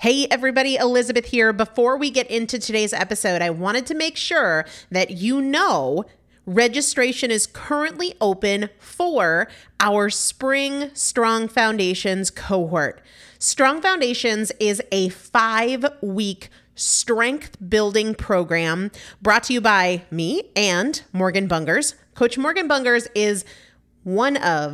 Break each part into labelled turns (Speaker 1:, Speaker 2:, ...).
Speaker 1: Hey everybody, Elizabeth here. Before we get into today's episode, I wanted to make sure that you know registration is currently open for our Spring Strong Foundations cohort. Strong Foundations is a 5-week strength building program brought to you by me and Morgan Bungers. Coach Morgan Bungers is one of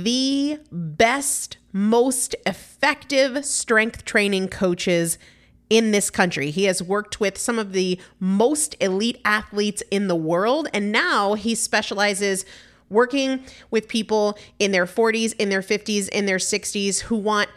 Speaker 1: the best, most effective strength training coaches in this country. He has worked with some of the most elite athletes in the world, and now he specializes working with people in their 40s, in their 50s, in their 60s who want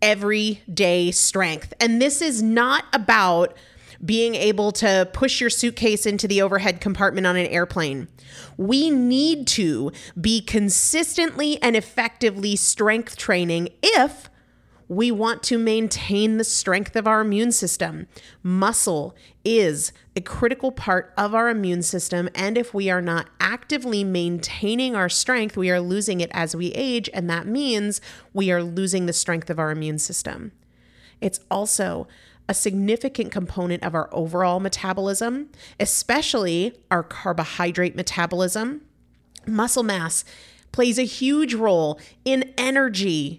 Speaker 1: everyday strength. And this is not about being able to push your suitcase into the overhead compartment on an airplane. We need to be consistently and effectively strength training if we want to maintain the strength of our immune system. Muscle is a critical part of our immune system, and if we are not actively maintaining our strength, we are losing it as we age, and that means we are losing the strength of our immune system. It's also a significant component of our overall metabolism, especially our carbohydrate metabolism. Muscle mass plays a huge role in energy,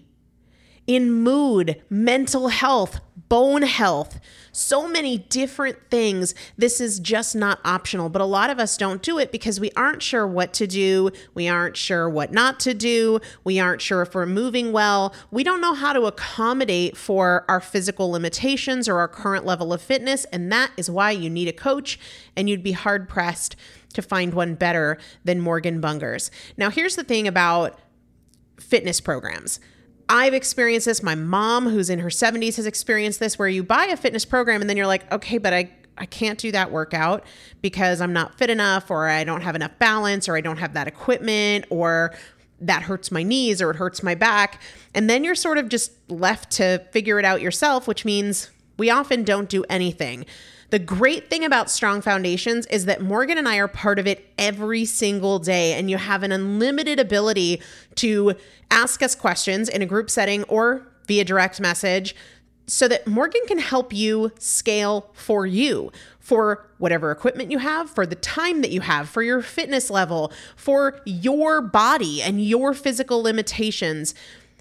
Speaker 1: in mood, mental health, bone health, so many different things. This is just not optional, but a lot of us don't do it because we aren't sure what to do. We aren't sure what not to do. We aren't sure if we're moving well. We don't know how to accommodate for our physical limitations or our current level of fitness, and that is why you need a coach, and you'd be hard-pressed to find one better than Morgan Bungers. Now, here's the thing about fitness programs. I've experienced this. My mom, who's in her 70s, has experienced this, where you buy a fitness program and then you're like, okay, but I can't do that workout because I'm not fit enough, or I don't have enough balance, or I don't have that equipment, or that hurts my knees, or it hurts my back. And then you're sort of just left to figure it out yourself, which means we often don't do anything. The great thing about Strong Foundations is that Morgan and I are part of it every single day, and you have an unlimited ability to ask us questions in a group setting or via direct message so that Morgan can help you scale for you, for whatever equipment you have, for the time that you have, for your fitness level, for your body and your physical limitations.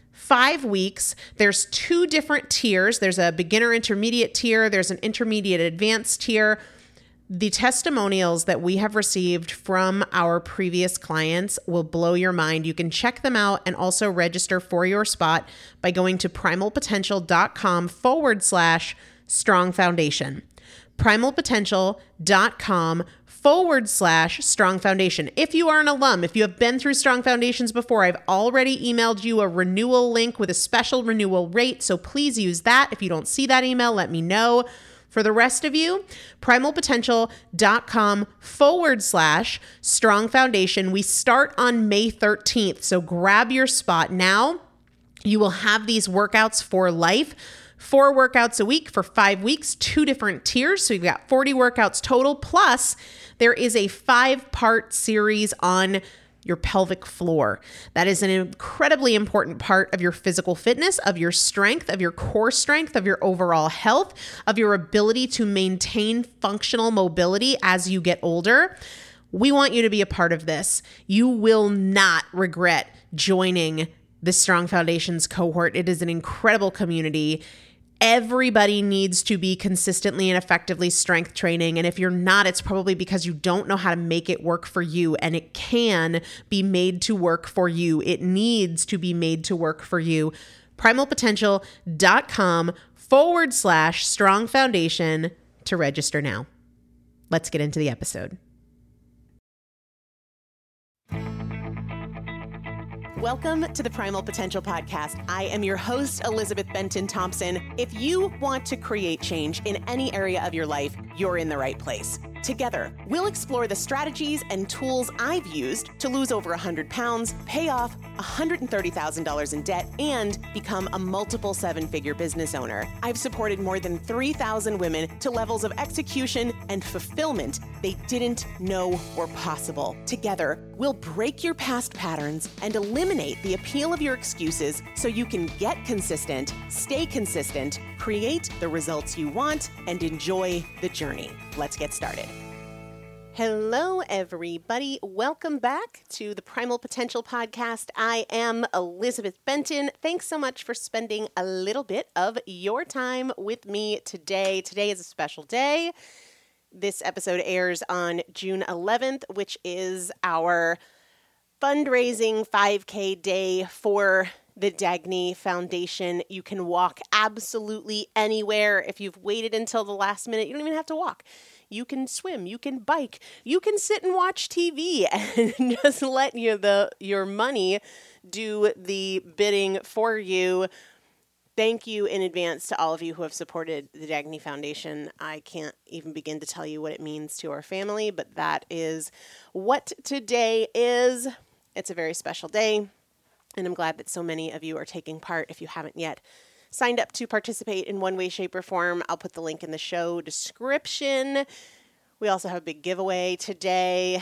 Speaker 1: 5 weeks, there's 2 different tiers. There's a beginner intermediate tier. There's an intermediate advanced tier. The testimonials that we have received from our previous clients will blow your mind. You can check them out and also register for your spot by going to primalpotential.com/strong foundation. primalpotential.com/strong foundation. If you are an alum, if you have been through Strong Foundations before, I've already emailed you a renewal link with a special renewal rate, so please use that. If you don't see that email, let me know. For the rest of you, primalpotential.com/strong foundation. We start on May 13th, so grab your spot now. You will have these workouts for life. 4 workouts a week for 5 weeks, 2 different tiers. So you've got 40 workouts total. Plus, there is a 5-part series on your pelvic floor. That is an incredibly important part of your physical fitness, of your strength, of your core strength, of your overall health, of your ability to maintain functional mobility as you get older. We want you to be a part of this. You will not regret joining the Strong Foundations cohort. It is an incredible community. Everybody needs to be consistently and effectively strength training. And if you're not, it's probably because you don't know how to make it work for you. And it can be made to work for you. It needs to be made to work for you. primalpotential.com/strong foundation to register now. Let's get into the episode. Welcome to the Primal Potential Podcast. I am your host, Elizabeth Benton Thompson. If you want to create change in any area of your life, you're in the right place.
Speaker 2: Together, we'll explore the strategies and tools I've used to lose over 100 pounds, pay off $130,000 in debt, and become a multiple seven-figure business owner. I've supported more than 3,000 women to levels of execution and fulfillment they didn't know were possible. Together, we'll break your past patterns and eliminate the appeal of your excuses so you can get consistent, stay consistent, create the results you want, and enjoy the journey. Let's get started. Hello, everybody. Welcome back to the Primal Potential Podcast. I am Elizabeth Benton. Thanks so much for spending a little bit of your time with me today. Today is a special day. This episode airs on June 11th, which is our fundraising 5K day for the Dagny Foundation. You can walk absolutely anywhere. If you've waited until the last minute, you don't even have to walk. You can swim, you can bike, you can sit and watch TV and just let your money do the bidding for you. Thank you in advance to all of you who have supported the Dagny Foundation. I can't even begin to tell you what it means to our family, but that is what today is. It's a very special day, and I'm glad that so many of you are taking part. If you haven't yet signed up to participate in one way, shape, or form, I'll put the link in the show description. We also have a big giveaway today.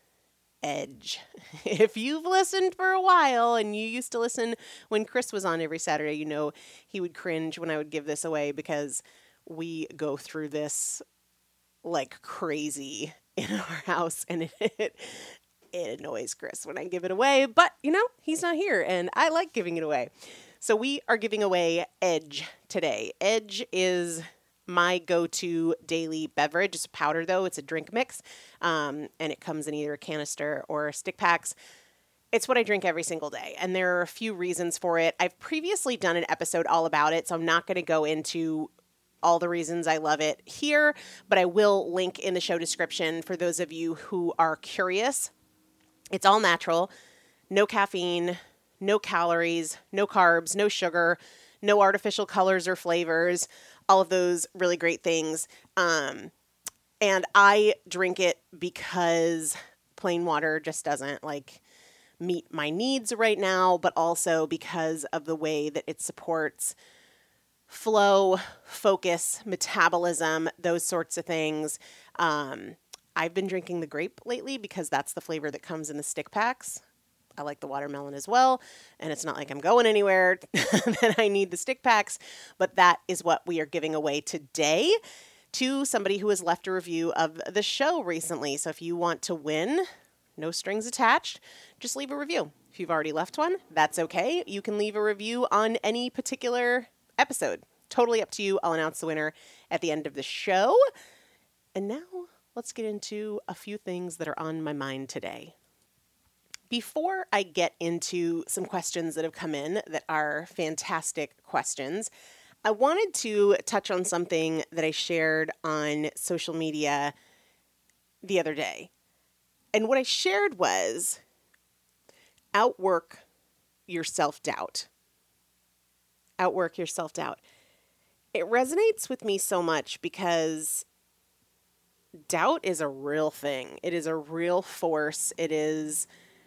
Speaker 2: Edge. If you've listened for a while and you used to listen when Chris was on every Saturday, you know he would cringe when I would give this away because we go through this like crazy in our house, and it annoys Chris when I give it away, but he's not here and I like giving it away. So we are giving away Edge today. Edge is my go-to daily beverage. It's a powder though. It's a drink mix. And it comes in either a canister or stick packs. It's what I drink every single day. And there are a few reasons for it. I've previously done an episode all about it, so I'm not going to go into all the reasons I love it here, but I will link in the show description for those of you who are curious. It's all natural, no caffeine, no calories, no carbs, no sugar, no artificial colors or flavors, all of those really great things. And I drink it because plain water just doesn't meet my needs right now, but also because of the way that it supports flow, focus, metabolism, those sorts of things. I've been drinking the grape lately because that's the flavor that comes in the stick packs. I like the watermelon as well, and it's not like I'm going anywhere that I need the stick packs, but that is what we are giving away today to somebody who has left a review of the show recently. So if you want to win, no strings attached, just leave a review. If you've already left one, that's okay. You can leave a review on any particular episode. Totally up to you. I'll announce the winner at the end of the show. And now let's get into a few things that are on my mind today. Before I get into some questions that have come in that are fantastic questions, I wanted to touch on something that I shared on social media the other day. And what I shared was outwork your self-doubt. Outwork your self-doubt. It resonates with me so much because doubt is a real thing. It is a real force. It is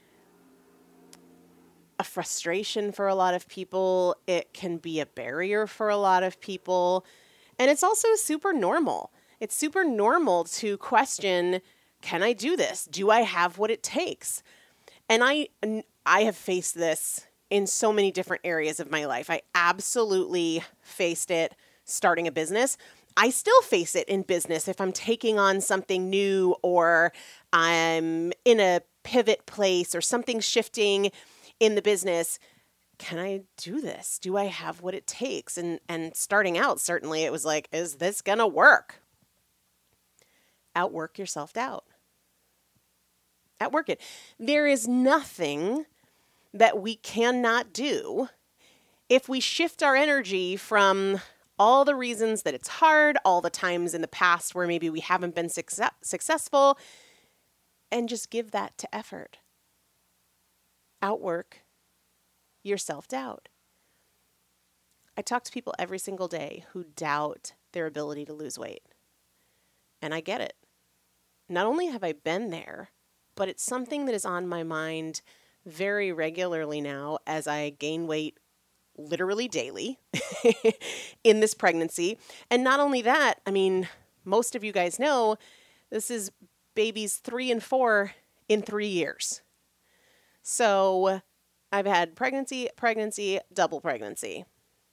Speaker 2: a frustration for a lot of people. It can be a barrier for a lot of people. And it's also super normal. It's super normal to question, can I do this? Do I have what it takes? And I have faced this in so many different areas of my life. I absolutely faced it starting a business. I still face it in business if I'm taking on something new or I'm in a pivot place or something's shifting in the business. Can I do this? Do I have what it takes? And starting out, certainly it was like, is this going to work? Outwork your self-doubt. Outwork it. There is nothing that we cannot do if we shift our energy from all the reasons that it's hard, all the times in the past where maybe we haven't been successful, and just give that to effort. Outwork your self-doubt. I talk to people every single day who doubt their ability to lose weight. And I get it. not only have I been there, but it's something that is on my mind very regularly now as I gain weight literally daily in this pregnancy. And not only that, I mean, most of you guys know this is babies 3 and 4 in 3 years. So I've had pregnancy, double pregnancy.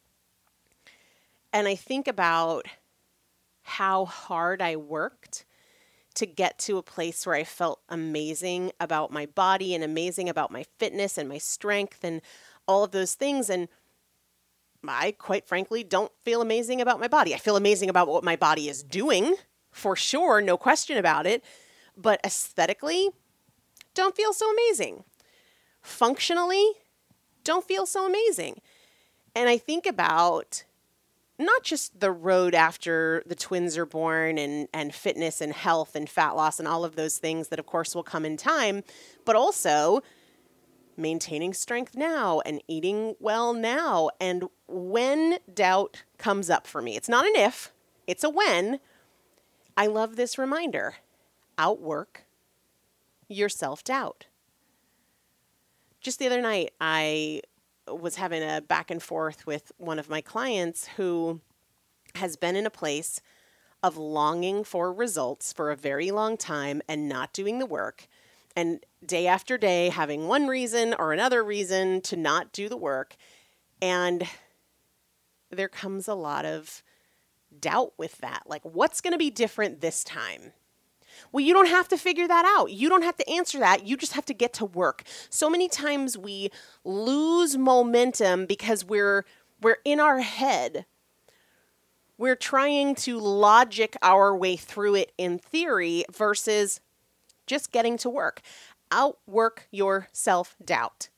Speaker 2: And I think about how hard I worked to get to a place where I felt amazing about my body and amazing about my fitness and my strength and all of those things. And I, quite frankly, don't feel amazing about my body. I feel amazing about what my body is doing, for sure, no question about it. But aesthetically, don't feel so amazing. Functionally, don't feel so amazing. And I think about not just the road after the twins are born and fitness and health and fat loss and all of those things that, of course, will come in time, but also maintaining strength now and eating well now. And when doubt comes up for me, it's not an if, it's a when, I love this reminder: outwork your self-doubt. Just the other night, I was having a back and forth with one of my clients who has been in a place of longing for results for a very long time and not doing the work, and day after day having one reason or another reason to not do the work. And there comes a lot of doubt with that. Like, what's going to be different this time? Well, you don't have to figure that out. You don't have to answer that. You just have to get to work. So many times we lose momentum because we're in our head. We're trying to logic our way through it in theory versus just getting to work. Outwork your self-doubt.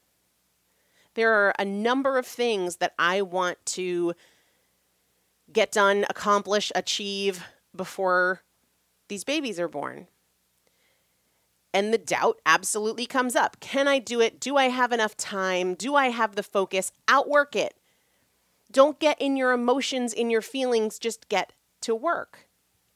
Speaker 2: There are a number of things that I want to get done, accomplish, achieve before these babies are born. And the doubt absolutely comes up. Can I do it? Do I have enough time? Do I have the focus? Outwork it. Don't get in your emotions, in your feelings, just get to work.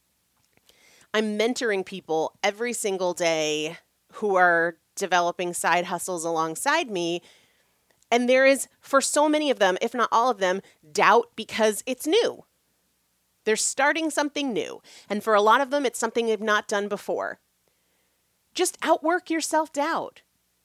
Speaker 2: I'm mentoring people every single day who are developing side hustles alongside me. And there is, for so many of them, if not all of them, doubt because it's new. They're starting something new. And for a lot of them, it's something they've not done before. Just outwork your self-doubt.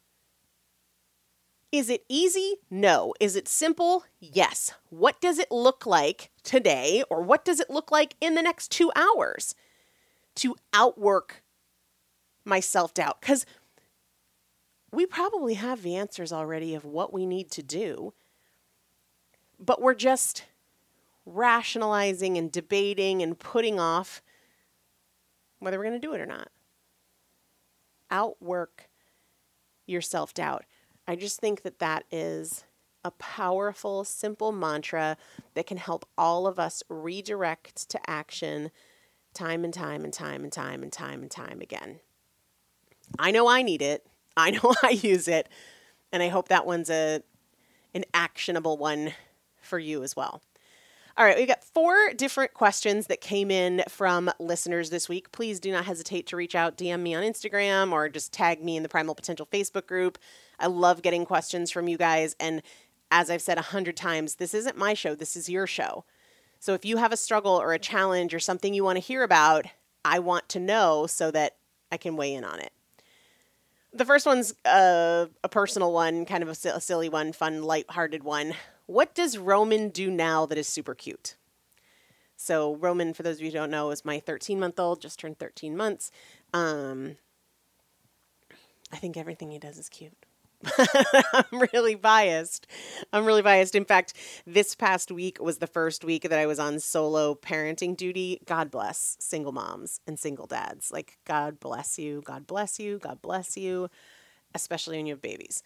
Speaker 2: Is it easy? No. Is it simple? Yes. What does it look like today, or what does it look like in the next 2 hours to outwork my self-doubt? Because we probably have the answers already of what we need to do, but we're just rationalizing and debating and putting off whether we're going to do it or not. Outwork your self-doubt. I just think that that is a powerful, simple mantra that can help all of us redirect to action time and time and time and time and time and time again. I know I need it. I know I use it. And I hope that one's an actionable one for you as well. All right, we got 4 different questions that came in from listeners this week. Please do not hesitate to reach out, DM me on Instagram, or just tag me in the Primal Potential Facebook group. I love getting questions from you guys. And as I've said 100 times, this isn't my show. This is your show. So if you have a struggle or a challenge or something you want to hear about, I want to know so that I can weigh in on it. The first one's a personal one, kind of a silly one, fun, lighthearted one. What does Roman do now that is super cute? So Roman, for those of you who don't know, is my 13-month-old, just turned 13 months. I think everything he does is cute. I'm really biased. In fact, this past week was the first week that I was on solo parenting duty. God bless single moms and single dads. Like, God bless you. God bless you. God bless you. Especially when you have babies.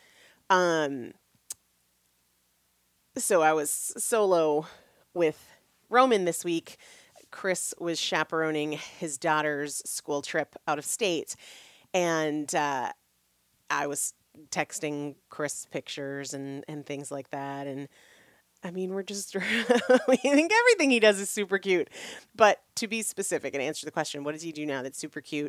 Speaker 2: So I was solo with Roman this week. Chris was chaperoning his daughter's school trip out of state. And I was texting Chris pictures and things like that. And I mean, we're just, we think everything he does is super cute. But to be specific and answer the question, what does he do now that's super cute?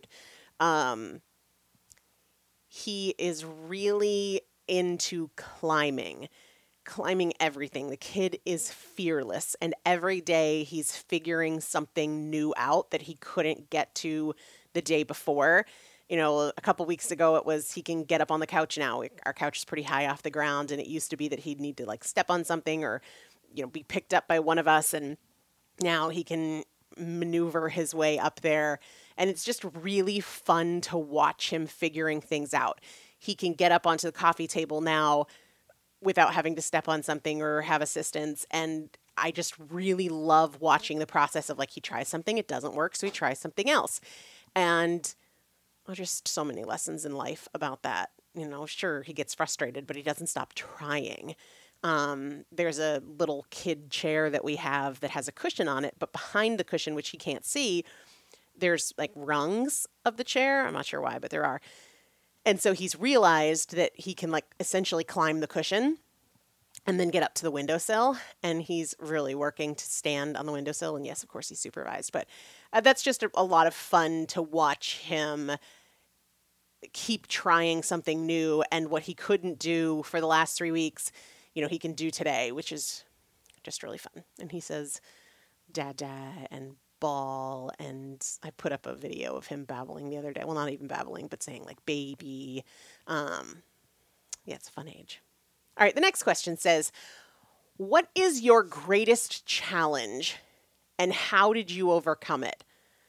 Speaker 2: He is really into climbing everything. The kid is fearless, and every day he's figuring something new out that he couldn't get to the day before. A couple weeks ago it was he can get up on the couch now. Our couch is pretty high off the ground, and it used to be that he'd need to like step on something or be picked up by one of us, and now he can maneuver his way up there. And it's just really fun to watch him figuring things out. He can get up onto the coffee table now without having to step on something or have assistance. And I just really love watching the process of like he tries something, it doesn't work, so he tries something else. And just so many lessons in life about that. Sure, he gets frustrated, but he doesn't stop trying. There's a little kid chair that we have that has a cushion on it, but behind the cushion, which he can't see, there's like rungs of the chair. I'm not sure why, but there are. And so he's realized that he can like essentially climb the cushion and then get up to the windowsill. And he's really working to stand on the windowsill. And yes, of course, he's supervised. But that's just a lot of fun to watch him keep trying something new. And what he couldn't do for the last 3 weeks, he can do today, which is just really fun. And he says, Dada and ball. And I put up a video of him babbling the other day. Well, not even babbling, but saying like baby. Yeah, it's a fun age. All right, the next question says, what is your greatest challenge and how did you overcome it?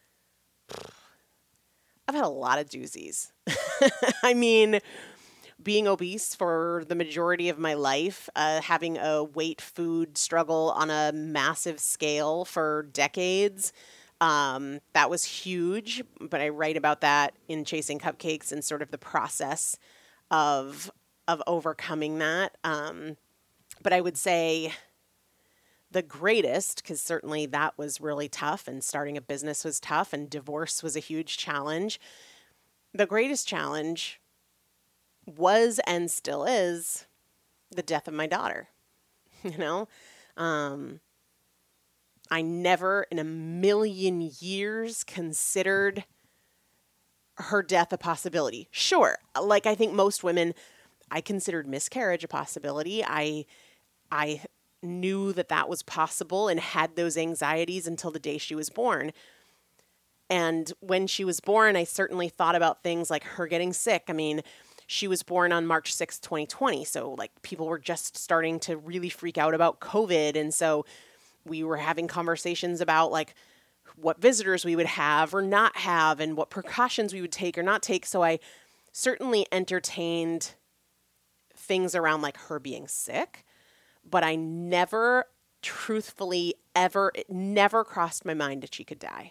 Speaker 2: I've had a lot of doozies. I mean, being obese for the majority of my life, having a weight food struggle on a massive scale for decades. That was huge, but I write about that in Chasing Cupcakes and sort of the process of overcoming that. But I would say the greatest, because certainly that was really tough, and starting a business was tough, and divorce was a huge challenge. The greatest challenge was and still is the death of my daughter. I never in a million years considered her death a possibility. Sure, like I think most women, I considered miscarriage a possibility. I knew that was possible and had those anxieties until the day she was born. And when she was born, I certainly thought about things like her getting sick. I mean, she was born on March 6th, 2020. So like people were just starting to really freak out about COVID. And so we were having conversations about like what visitors we would have or not have and what precautions we would take or not take. So I certainly entertained things around like her being sick, but I never truthfully it never crossed my mind that she could die.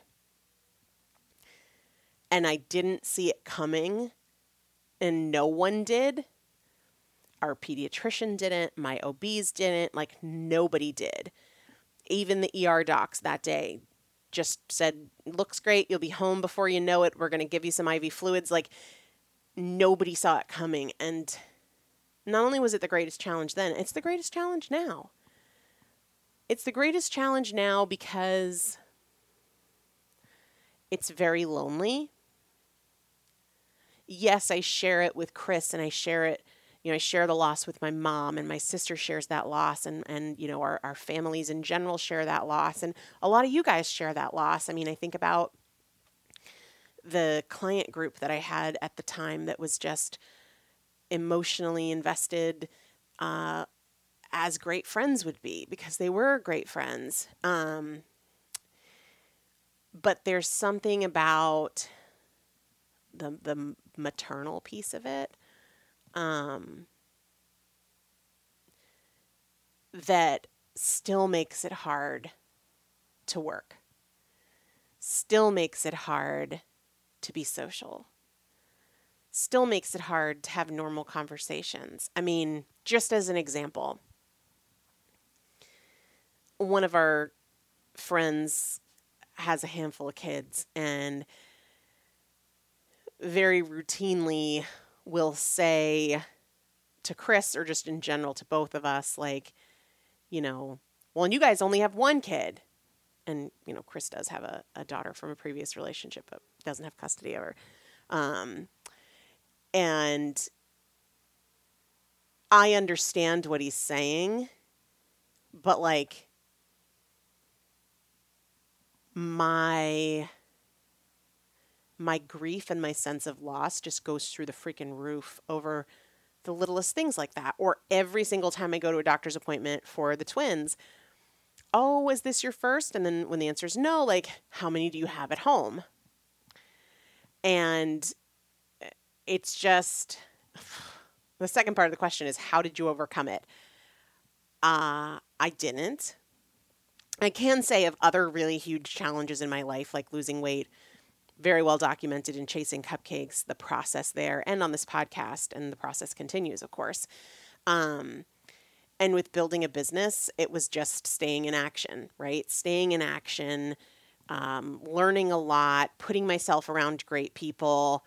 Speaker 2: And I didn't see it coming, and no one did. Our pediatrician didn't, my OBs didn't, like nobody did. Even the ER docs that day just said, looks great, you'll be home before you know it, we're going to give you some IV fluids. Like nobody saw it coming. And not only was it the greatest challenge then, it's the greatest challenge now. It's the greatest challenge now because it's very lonely. Yes, I share it with Chris, and I share it, I share the loss with my mom, and my sister shares that loss, and our families in general share that loss, and a lot of you guys share that loss. I mean, I think about the client group that I had at the time that was just emotionally invested, as great friends would be, because they were great friends. But there's something about the maternal piece of it that still makes it hard to work, still makes it hard to be social, still makes it hard to have normal conversations. I mean, just as an example, one of our friends has a handful of kids and very routinely will say to Chris, or just in general to both of us, like, well, and you guys only have one kid. And, Chris does have a daughter from a previous relationship, but doesn't have custody of her. And I understand what he's saying, but like my grief and my sense of loss just goes through the freaking roof over the littlest things like that. Or every single time I go to a doctor's appointment for the twins, oh, is this your first? And then when the answer is no, like, how many do you have at home? And it's just, the second part of the question is, how did you overcome it? I didn't. I can say of other really huge challenges in my life, like losing weight, very well documented in Chasing Cupcakes, the process there, and on this podcast, and the process continues, of course. And with building a business, it was just staying in action, right? Staying in action, learning a lot, putting myself around great people.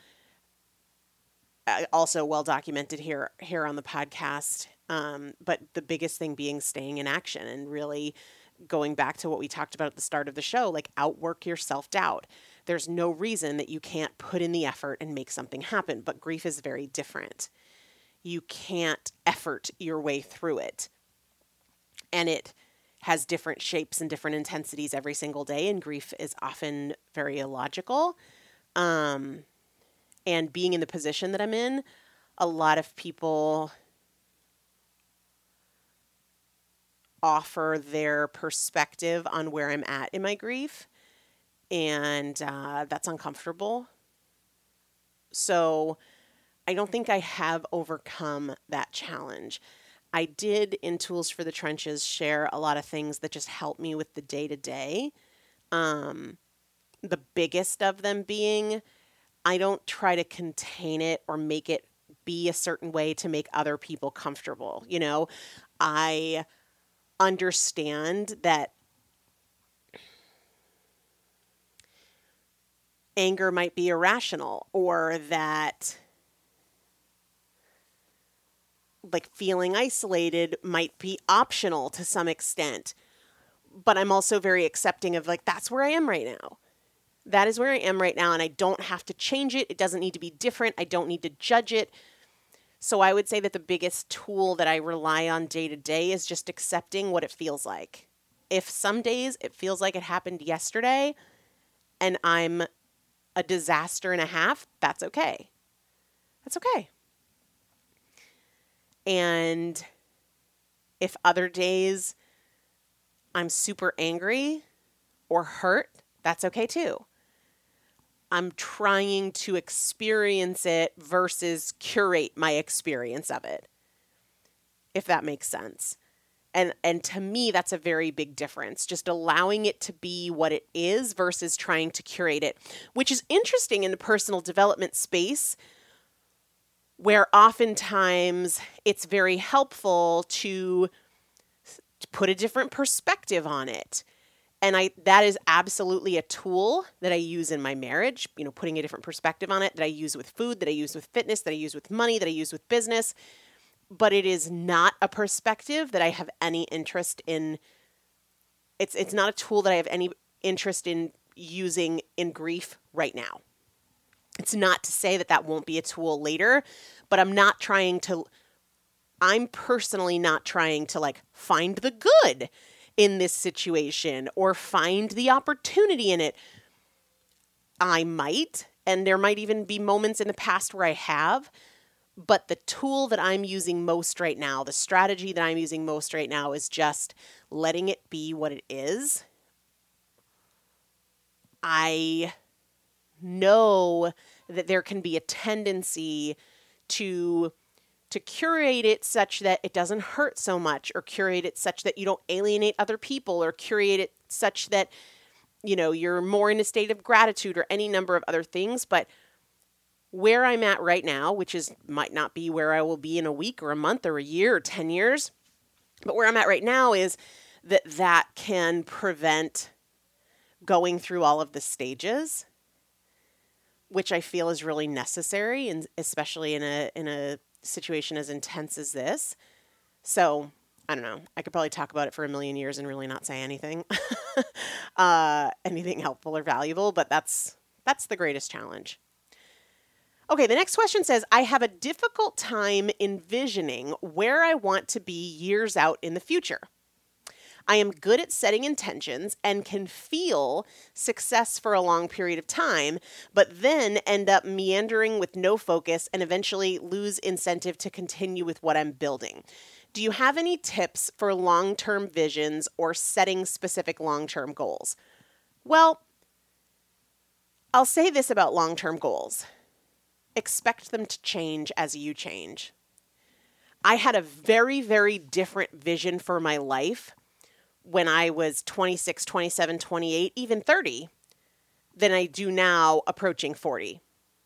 Speaker 2: Also well documented here on the podcast. But the biggest thing being staying in action and really going back to what we talked about at the start of the show, like outwork your self-doubt. There's no reason that you can't put in the effort and make something happen, but grief is very different. You can't effort your way through it. And it has different shapes and different intensities every single day, and grief is often very illogical. And being in the position that I'm in, a lot of people offer their perspective on where I'm at in my grief, and that's uncomfortable. So I don't think I have overcome that challenge. I did, in Tools for the Trenches, share a lot of things that just help me with the day-to-day. The biggest of them being, I don't try to contain it or make it be a certain way to make other people comfortable. I understand that anger might be irrational, or that like feeling isolated might be optional to some extent. But I'm also very accepting of like, that's where I am right now. That is where I am right now, and I don't have to change it. It doesn't need to be different. I don't need to judge it. So I would say that the biggest tool that I rely on day to day is just accepting what it feels like. If some days it feels like it happened yesterday and I'm a disaster and a half, that's okay. That's okay. And if other days I'm super angry or hurt, that's okay too. I'm trying to experience it versus curate my experience of it, if that makes sense. And to me, that's a very big difference, just allowing it to be what it is versus trying to curate it, which is interesting in the personal development space, where oftentimes it's very helpful to put a different perspective on it. And that is absolutely a tool that I use in my marriage, putting a different perspective on it, that I use with food, that I use with fitness, that I use with money, that I use with business. But it is not a perspective that I have any interest in. It's not a tool that I have any interest in using in grief right now. It's not to say that that won't be a tool later, but I'm personally not trying to like find the good in this situation or find the opportunity in it. I might, and there might even be moments in the past where I have, but the tool that I'm using most right now, the strategy that I'm using most right now is just letting it be what it is. I know that there can be a tendency to curate it such that it doesn't hurt so much, or curate it such that you don't alienate other people, or curate it such that, you're more in a state of gratitude, or any number of other things. But where I'm at right now, which might not be where I will be in a week or a month or a year or 10 years, but where I'm at right now is that can prevent going through all of the stages, which I feel is really necessary, and especially in a situation as intense as this. So I don't know. I could probably talk about it for a million years and really not say anything, anything helpful or valuable, but that's the greatest challenge. Okay, the next question says, I have a difficult time envisioning where I want to be years out in the future. I am good at setting intentions and can feel success for a long period of time, but then end up meandering with no focus and eventually lose incentive to continue with what I'm building. Do you have any tips for long-term visions or setting specific long-term goals? Well, I'll say this about long-term goals. Expect them to change as you change. I had a very, very different vision for my life when I was 26, 27, 28, even 30, than I do now approaching 40.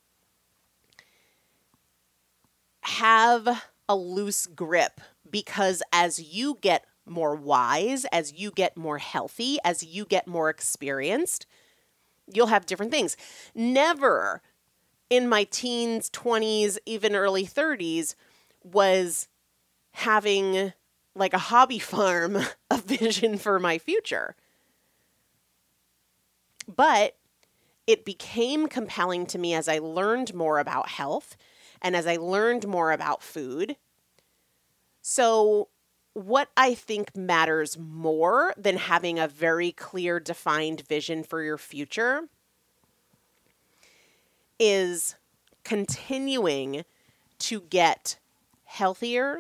Speaker 2: Have a loose grip, because as you get more wise, as you get more healthy, as you get more experienced, you'll have different things. Never in my teens, 20s, even early 30s was having like a hobby farm a vision for my future. But it became compelling to me as I learned more about health and as I learned more about food. So what I think matters more than having a very clear, defined vision for your future is continuing to get healthier,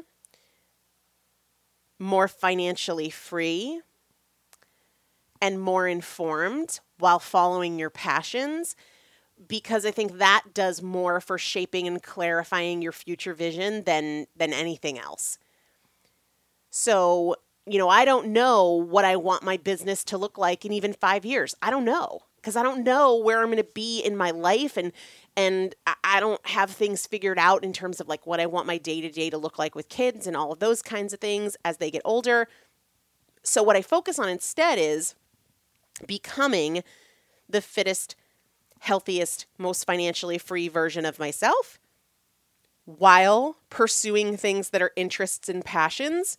Speaker 2: more financially free, and more informed while following your passions, because I think that does more for shaping and clarifying your future vision than anything else. So, I don't know what I want my business to look like in even 5 years. I don't know, because I don't know where I'm going to be in my life, and I don't have things figured out in terms of like what I want my day-to-day to look like with kids and all of those kinds of things as they get older. So what I focus on instead is becoming the fittest, healthiest, most financially free version of myself while pursuing things that are interests and passions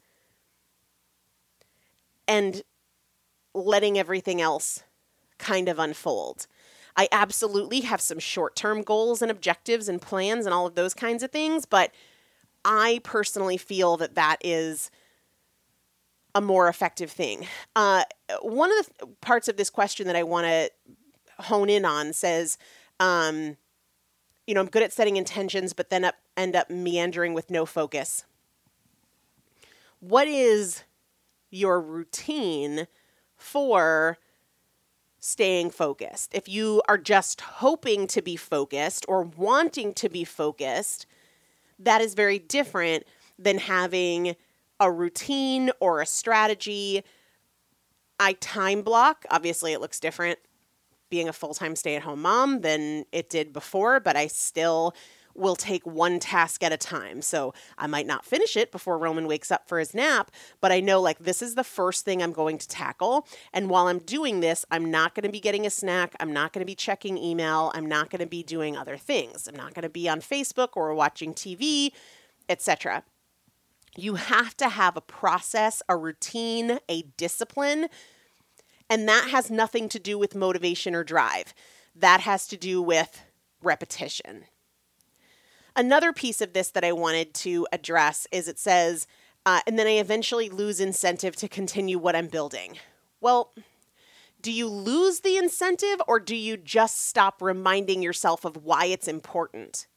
Speaker 2: and letting everything else kind of unfold. I absolutely have some short-term goals and objectives and plans and all of those kinds of things, but I personally feel that is a more effective thing. One of the parts of this question that I want to hone in on says, I'm good at setting intentions, but then end up meandering with no focus. What is your routine for staying focused? If you are just hoping to be focused or wanting to be focused, that is very different than having a routine or a strategy. I time block. Obviously, it looks different being a full-time stay-at-home mom than it did before, but I still will take one task at a time. So I might not finish it before Roman wakes up for his nap, but I know like this is the first thing I'm going to tackle. And while I'm doing this, I'm not going to be getting a snack. I'm not going to be checking email. I'm not going to be doing other things. I'm not going to be on Facebook or watching TV, etc. You have to have a process, a routine, a discipline, and that has nothing to do with motivation or drive. That has to do with repetition. Another piece of this that I wanted to address is it says, and then I eventually lose incentive to continue what I'm building. Well, do you lose the incentive or do you just stop reminding yourself of why it's important?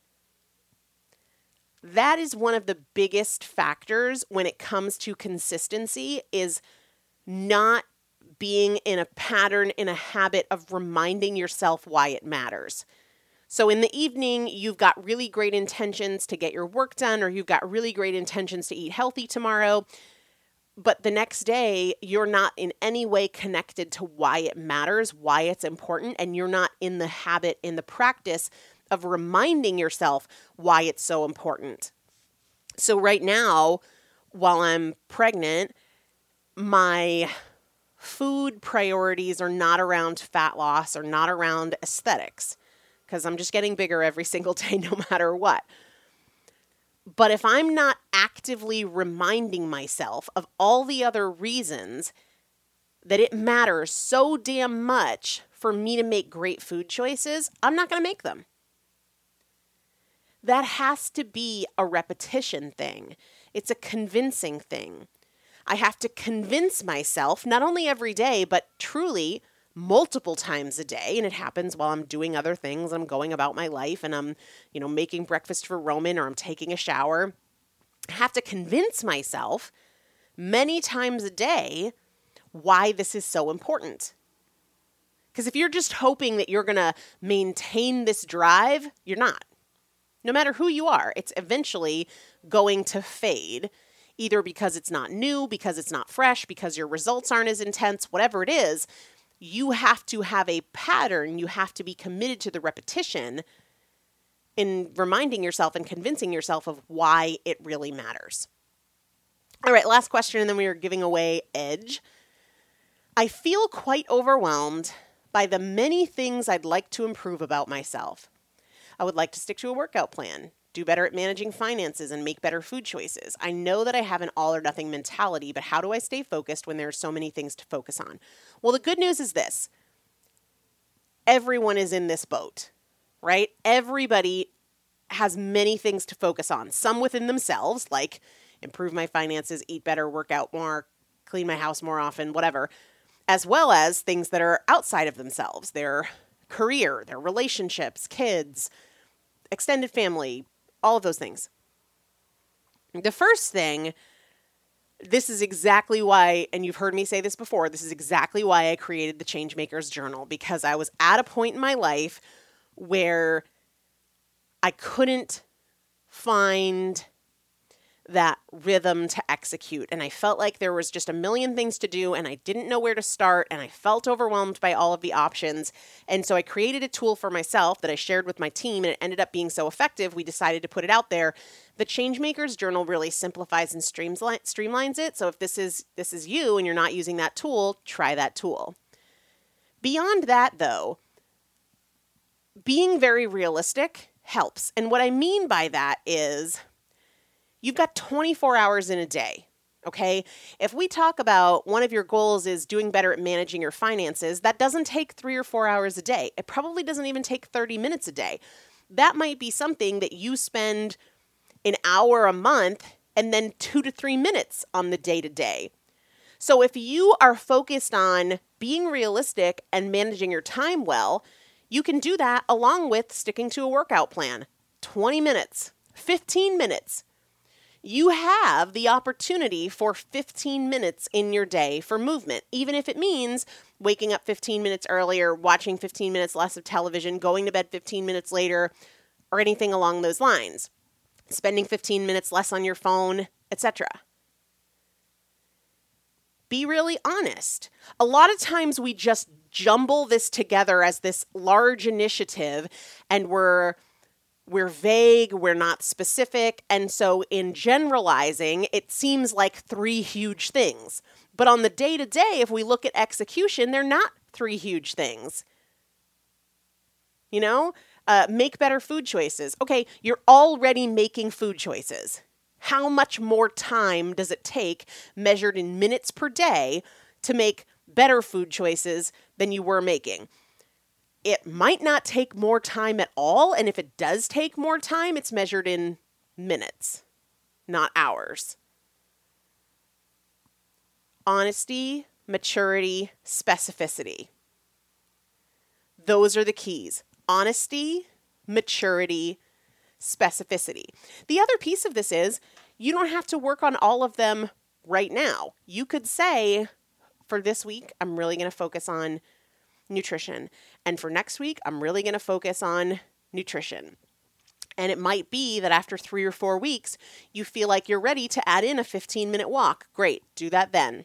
Speaker 2: That is one of the biggest factors when it comes to consistency, is not being in a pattern, in a habit of reminding yourself why it matters. So in the evening, you've got really great intentions to get your work done, or you've got really great intentions to eat healthy tomorrow, but the next day, you're not in any way connected to why it matters, why it's important, and you're not in the habit, in the practice of reminding yourself why it's so important. So right now, while I'm pregnant, my food priorities are not around fat loss or not around aesthetics, because I'm just getting bigger every single day, no matter what. But if I'm not actively reminding myself of all the other reasons that it matters so damn much for me to make great food choices, I'm not going to make them. That has to be a repetition thing. It's a convincing thing. I have to convince myself, not only every day, but truly multiple times a day. And it happens while I'm doing other things. I'm going about my life and I'm, making breakfast for Roman or I'm taking a shower. I have to convince myself many times a day why this is so important. Because if you're just hoping that you're going to maintain this drive, you're not. No matter who you are, it's eventually going to fade, either because it's not new, because it's not fresh, because your results aren't as intense, whatever it is. You have to have a pattern. You have to be committed to the repetition in reminding yourself and convincing yourself of why it really matters. All right, last question, and then we are giving away Edge. I feel quite overwhelmed by the many things I'd like to improve about myself. I would like to stick to a workout plan, do better at managing finances, and make better food choices. I know that I have an all or nothing mentality, but how do I stay focused when there are so many things to focus on? Well, the good news is this. Everyone is in this boat, right? Everybody has many things to focus on, some within themselves, like improve my finances, eat better, work out more, clean my house more often, whatever, as well as things that are outside of themselves, their career, their relationships, kids, extended family, all of those things. The first thing, this is exactly why, and you've heard me say this before, this is exactly why I created the Changemakers Journal, because I was at a point in my life where I couldn't find that rhythm to execute. And I felt like there was just a million things to do and I didn't know where to start and I felt overwhelmed by all of the options. And so I created a tool for myself that I shared with my team and it ended up being so effective, we decided to put it out there. The Changemakers Journal really simplifies and streamlines it. So if this is you and you're not using that tool, try that tool. Beyond that though, being very realistic helps. And what I mean by that is you've got 24 hours in a day, okay? If we talk about one of your goals is doing better at managing your finances, that doesn't take 3 or 4 hours a day. It probably doesn't even take 30 minutes a day. That might be something that you spend an hour a month and then 2 to 3 minutes on the day-to-day. So if you are focused on being realistic and managing your time well, you can do that along with sticking to a workout plan. 20 minutes, 15 minutes. You have the opportunity for 15 minutes in your day for movement, even if it means waking up 15 minutes earlier, watching 15 minutes less of television, going to bed 15 minutes later, or anything along those lines. Spending 15 minutes less on your phone, etc. Be really honest. A lot of times we just jumble this together as this large initiative and we're vague, we're not specific, and so in generalizing, it seems like 3 huge things. But on the day-to-day, if we look at execution, they're not 3 huge things. Make better food choices. Okay, you're already making food choices. How much more time does it take, measured in minutes per day, to make better food choices than you were making? It might not take more time at all, and if it does take more time, it's measured in minutes, not hours. Honesty, maturity, specificity. Those are the keys. Honesty, maturity, specificity. The other piece of this is you don't have to work on all of them right now. You could say, for this week, I'm really going to focus on nutrition. And for next week, I'm really going to focus on nutrition. And it might be that after 3 or 4 weeks, you feel like you're ready to add in a 15-minute walk. Great, do that then.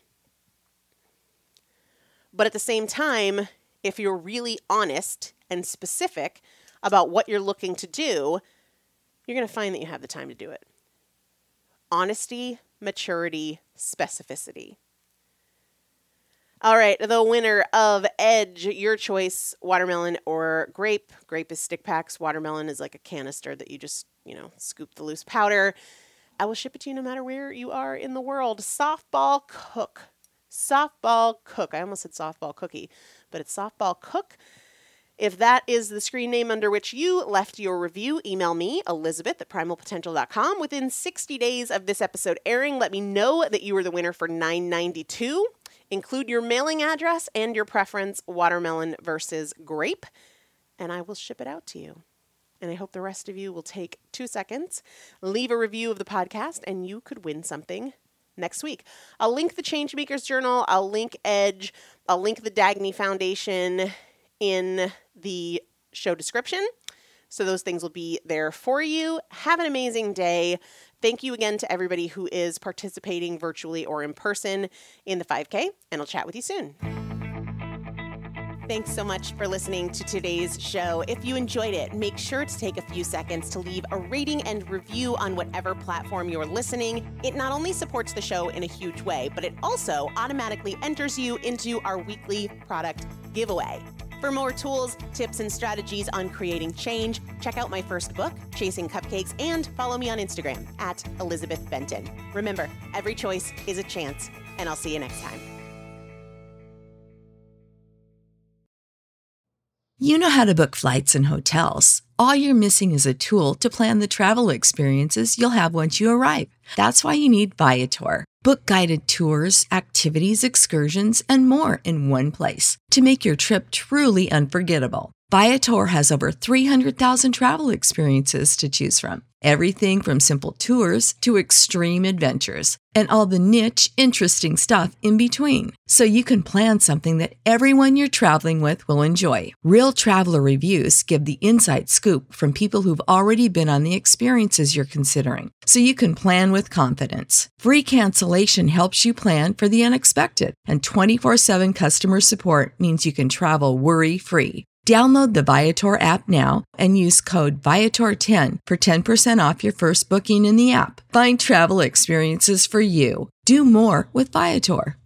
Speaker 2: But at the same time, if you're really honest and specific about what you're looking to do, you're going to find that you have the time to do it. Honesty, maturity, specificity. All right, the winner of Edge, your choice, watermelon or grape. Grape is stick packs. Watermelon is like a canister that you just scoop the loose powder. I will ship it to you no matter where you are in the world. Softball Cook. Softball Cook. I almost said softball cookie, but it's Softball Cook. If that is the screen name under which you left your review, email me, Elizabeth@primalpotential.com. Within 60 days of this episode airing, let me know that you were the winner for $9.92. Include your mailing address and your preference, watermelon versus grape, and I will ship it out to you. And I hope the rest of you will take 2 seconds, leave a review of the podcast, and you could win something next week. I'll link the Changemakers Journal. I'll link Edge. I'll link the Dagny Foundation in the show description. So those things will be there for you. Have an amazing day. Thank you again to everybody who is participating virtually or in person in the 5K, and I'll chat with you soon. Thanks so much for listening to today's show. If you enjoyed it, make sure to take a few seconds to leave a rating and review on whatever platform you're listening. It not only supports the show in a huge way, but it also automatically enters you into our weekly product giveaway. For more tools, tips, and strategies on creating change, check out my first book, Chasing Cupcakes, and follow me on Instagram @ElizabethBenton. Remember, every choice is a chance, and I'll see you next time.
Speaker 3: You know how to book flights and hotels. All you're missing is a tool to plan the travel experiences you'll have once you arrive. That's why you need Viator. Book guided tours, activities, excursions, and more in one place to make your trip truly unforgettable. Viator has over 300,000 travel experiences to choose from. Everything from simple tours to extreme adventures and all the niche, interesting stuff in between. So you can plan something that everyone you're traveling with will enjoy. Real traveler reviews give the inside scoop from people who've already been on the experiences you're considering. So you can plan with confidence. Free cancellation helps you plan for the unexpected. And 24/7 customer support means you can travel worry-free. Download the Viator app now and use code Viator10 for 10% off your first booking in the app. Find travel experiences for you. Do more with Viator.